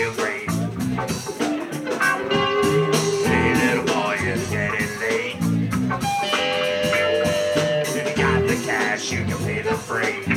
feel great. Hey, little boy, it's getting late. If you got the cash, you can pay the freight.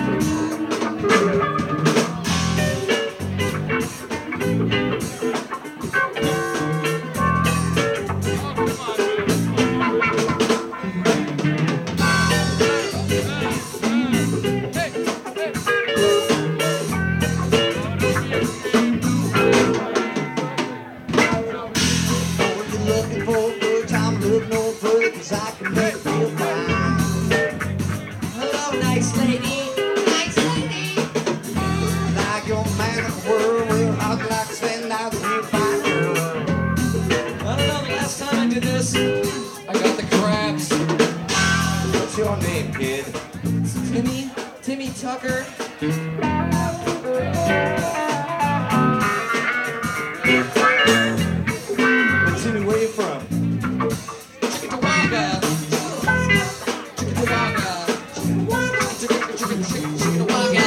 Timmy Tucker. Timmy, where you from? Chickadawanga. Chickadawanga. Chickadawanga.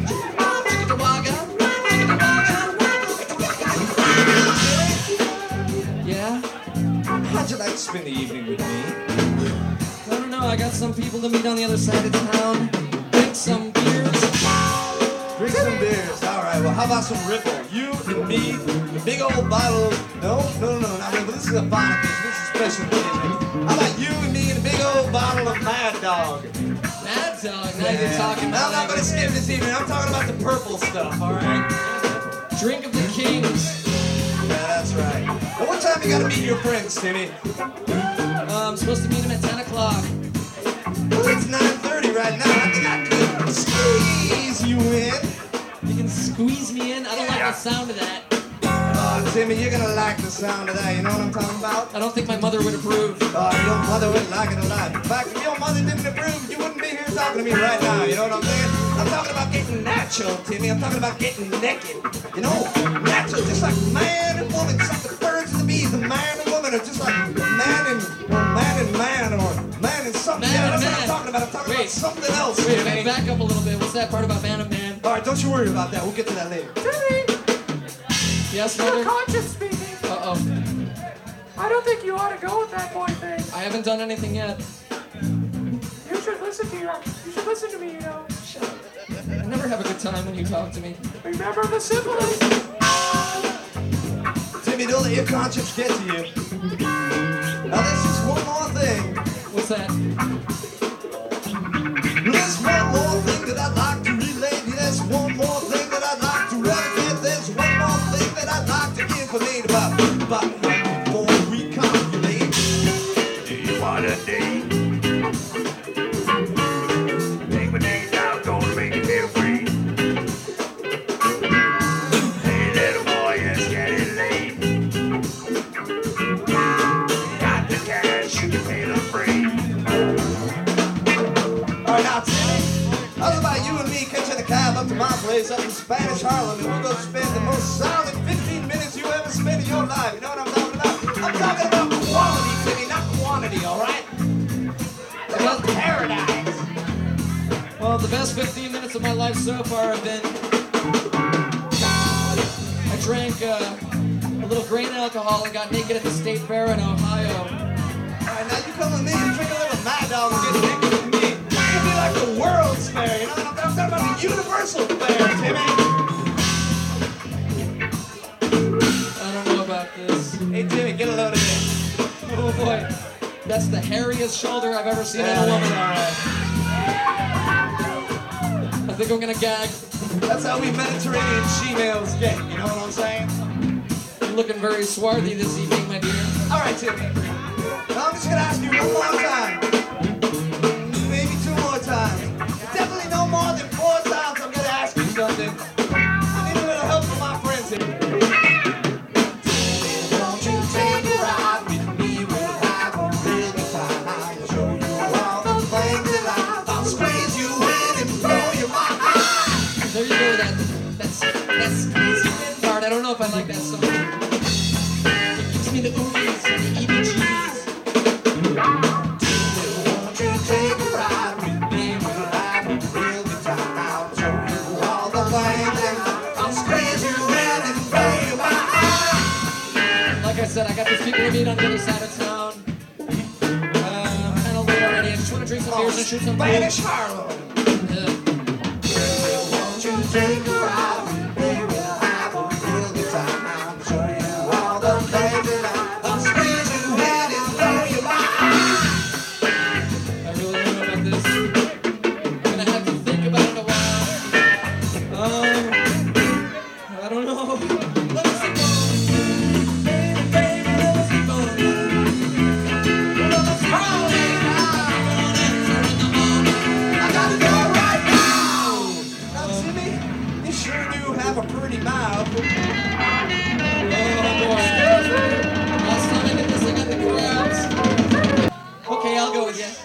Chickadawanga. Yeah? How'd you like to spend the evening with me? I don't know, I got some people to meet on the other side of town. Drink some beers. Drink some beers. All right, well, how about some Ripple? You and me, the big old bottle. No, not Ripple. This is a fine occasion. This is a special occasion. How about you and me and a big old bottle of Mad Dog? Mad Dog? Now you're talking about... I'm not going to skip this evening. I'm talking about the purple stuff, all right? Drink of the Kings. Yeah, that's right. Well, what time you got to meet your friends, Timmy? I'm supposed to meet him at 10 o'clock. Well, it's 9:30 right now. I think I could squeeze you in. You can squeeze me in? I don't like the sound of that. Oh, Timmy, you're gonna like the sound of that. You know what I'm talking about? I don't think my mother would approve. Oh, your mother would like it a lot. In fact, if your mother didn't approve, you wouldn't be here talking to me right now. You know what I'm saying? I'm talking about getting natural, Timmy. I'm talking about getting naked. You know, natural, just like man and woman, just like the birds and the bees. The man and woman are just like man and man, or man and something. Man Yeah, and that's man. what I'm talking about. I'm talking about something else. Wait, Timmy. back up a little bit. What's that part about man and man? All right, don't you worry about that. We'll get to that later. Timmy, Yes, your mother? conscience speaking. Uh-oh. I don't think you ought to go with that boy thing. I haven't done anything yet. You should listen to me, you know. Shut up. I never have a good time when you talk to me. Remember the syphilis. Timmy, don't let your conscience get to you. Now, there's just one more thing. What's that? There's one more thing that I'd like to relate. There's one more thing that I'd like to relegate. There's one more thing that I'd like to informate about before we calculate. Do you want a date? Take my days out, gonna make you feel free. Hey, little boy, it's getting late. Got the cash, you can pay the freight. All right, now, Timmy, how's about you and me catching a cab up to my place up in Spanish Harlem, and we're going to spend the most solid 15 minutes you ever spent in your life. You know what I'm talking about? I'm talking about quality, Timmy, not quantity, all right? About paradise. Well, the best 15 minutes of my life so far have been... I drank a little grain alcohol and got naked at the state fair in Ohio. All right, now you come with me and drink a little Mad Dog and get naked with me. It'll be like the World's Fair, you know what I'm talking about? The Universal Fair, Timmy. I don't know about this. Hey, Timmy, get a load of this. Oh boy, that's the hairiest shoulder I've ever seen in a All woman. right. I think I'm gonna gag. That's how we Mediterranean she-males get, you know what I'm saying? You're looking very swarthy this evening, my dear. All right, Timmy. Now I'm just gonna ask you one more time. Maybe two more times. Definitely no more than 4 times I'm gonna ask you something. I need a little help from my friends here. Won't you take a ride with me? We'll have a real good time. I'll show you all the things that I'll squeeze you in and blow your mind. There you go, that's squeeze you in part. I don't know if I like that song. It gives me the oogies, the EBGs. Won't you take a ride with me? We'll have a real good time. I'll show you all the things that I'll squeeze you in and blow said, I got these people to meet on the other side of town. Kind of late already. I just want to drink some beers and shoot some pool. Spanish Harlem. Won't you take a ride? Baby, have a real good time. I'll show you all the places I'll squeeze your head and blow your mind. I really don't know about this. I'm gonna have to think about it a while. I don't know. Let me think. Baby, let us keep on. Let us fall in love. I gotta go right now. Now, Jimmy, you sure do have a pretty mouth. Oh boy. Last time I did this, I got the crowds. Okay, I'll go with you.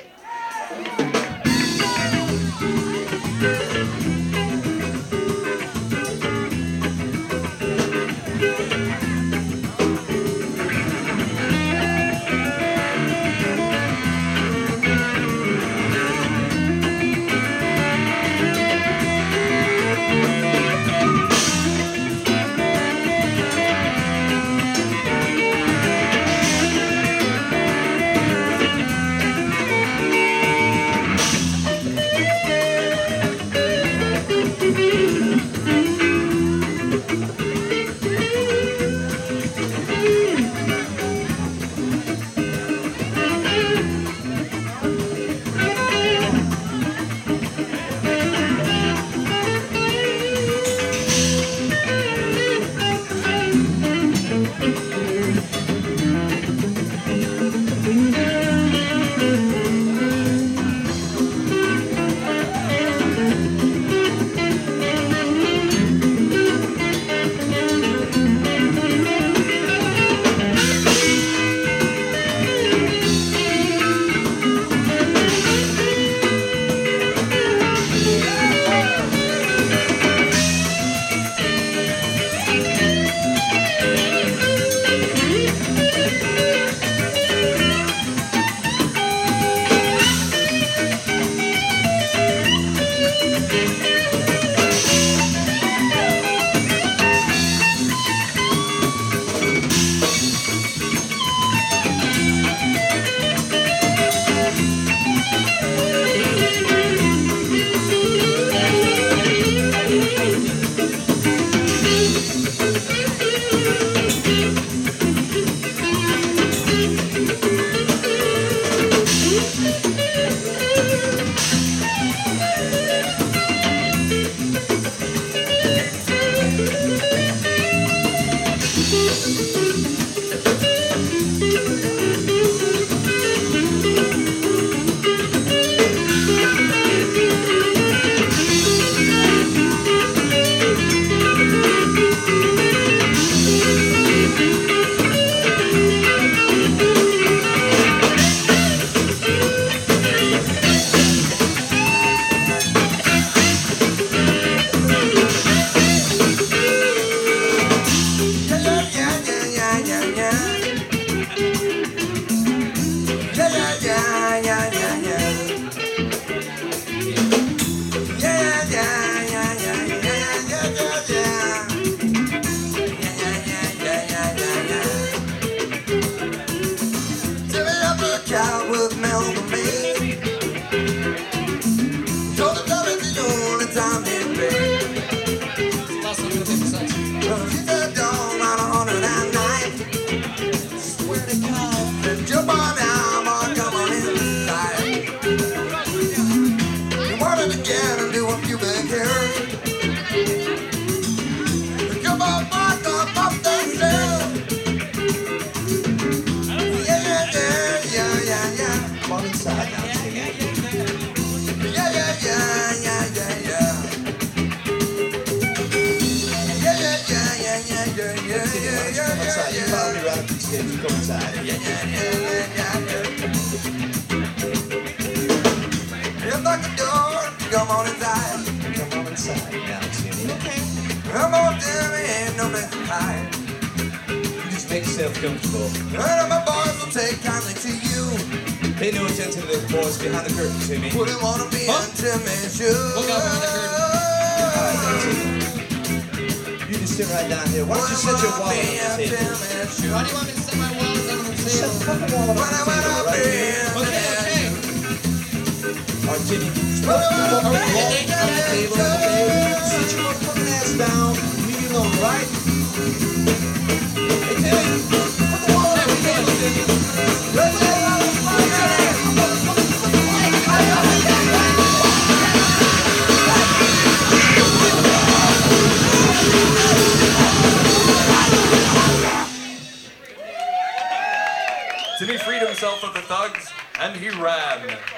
Make yourself comfortable. None of my boys will take kindly to you. Pay no attention to those boys behind the curtain, Timmy. Wouldn't want to be intimate. Look out behind the curtain. You you sit right down here? Why don't you set your wallet on the table? Why do you want me to set my wallet on the Set table? the fucking wallet on the table right here. Okay. All right, Jimmy. Put the wallet on the table, okay? Sit your motherfucking ass down. Leave me alone, right? Hey, Jimmy. Put the wallet on the table, Jimmy. Right there. Timmy freed himself of the thugs, and he ran.